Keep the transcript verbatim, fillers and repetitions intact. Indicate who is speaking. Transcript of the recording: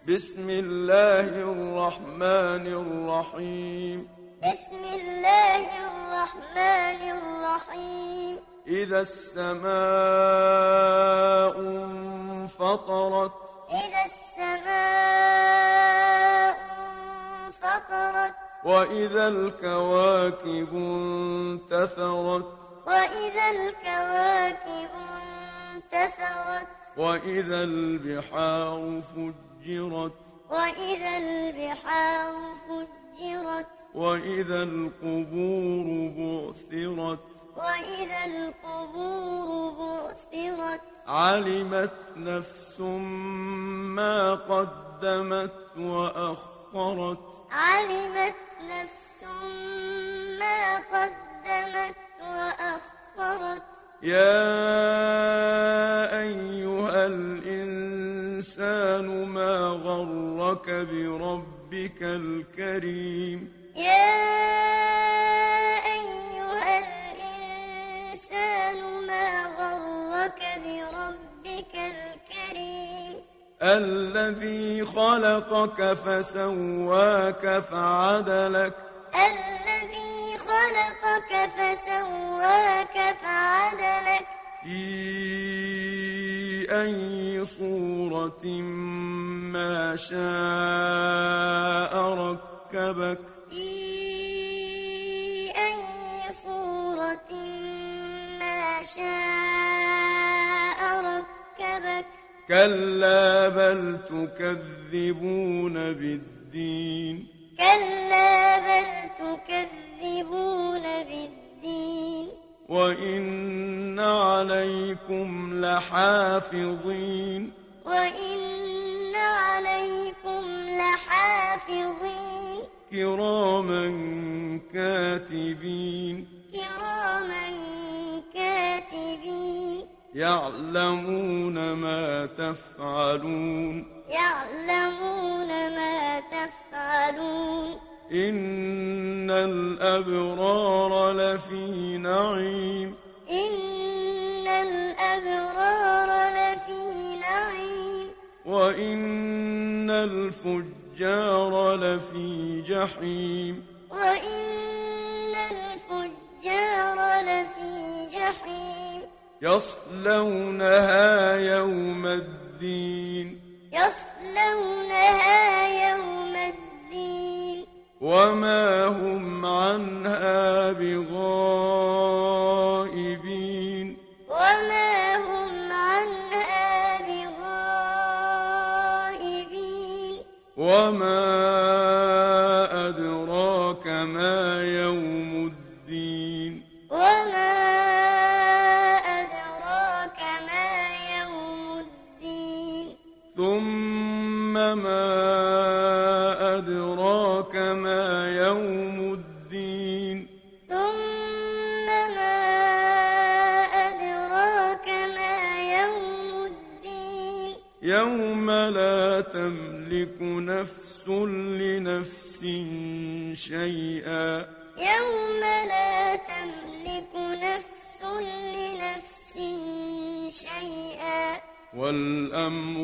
Speaker 1: بسم الله الرحمن الرحيم
Speaker 2: بسم الله الرحمن الرحيم
Speaker 1: إذا السماء انفطرت
Speaker 2: إذا السماء انفطرت
Speaker 1: وإذا الكواكب انتثرت
Speaker 2: وإذا الكواكب انتثرت
Speaker 1: وإذا البحار فجرت
Speaker 2: وإذا البحار فجرت
Speaker 1: وإذا القبور بعثرت
Speaker 2: وإذا القبور بعثرت
Speaker 1: علمت نفس ما قدمت وأخرت
Speaker 2: علمت نفس ما قدمت وأخرت
Speaker 1: يا أيها الإنسان ما غرك بربك الكريم
Speaker 2: يا أيها الإنسان ما غرك بربك الكريم
Speaker 1: الذي خلقك فسواك فعدلك
Speaker 2: الذي خلقك فسواك فعدلك
Speaker 1: في أي صورة ما شاء ركبك
Speaker 2: في أي صورة ما شاء ركبك
Speaker 1: كلا بل تكذبون بالدين
Speaker 2: كلا بل تكذبون بالدين
Speaker 1: وإن عليكم لحافظين
Speaker 2: وإن عليكم لحافظين
Speaker 1: كراما كاتبين
Speaker 2: كراما كاتبين
Speaker 1: يعلمون ما تفعلون
Speaker 2: يعلمون ما تفعلون
Speaker 1: إن الأبرار لفي نعيم
Speaker 2: إن الأبرار لفي نعيم
Speaker 1: وإن الفجار لفي جحيم
Speaker 2: وإن الفجار لفي جحيم
Speaker 1: يصلونها يوم الدين
Speaker 2: يصلونها يوم الدين
Speaker 1: وما هم عنها بغائبين
Speaker 2: وما هم عنها بغائبين
Speaker 1: وما أدراك ما يوم الدين
Speaker 2: وما أدراك ما يوم الدين
Speaker 1: ثم ما أدراك ما يوم الدين
Speaker 2: ثم ما أدراك ما يوم الدين
Speaker 1: يوم لا تملك نفس لنفس شيئا
Speaker 2: يوم لا تملك نفس لنفس شيئا
Speaker 1: والأمر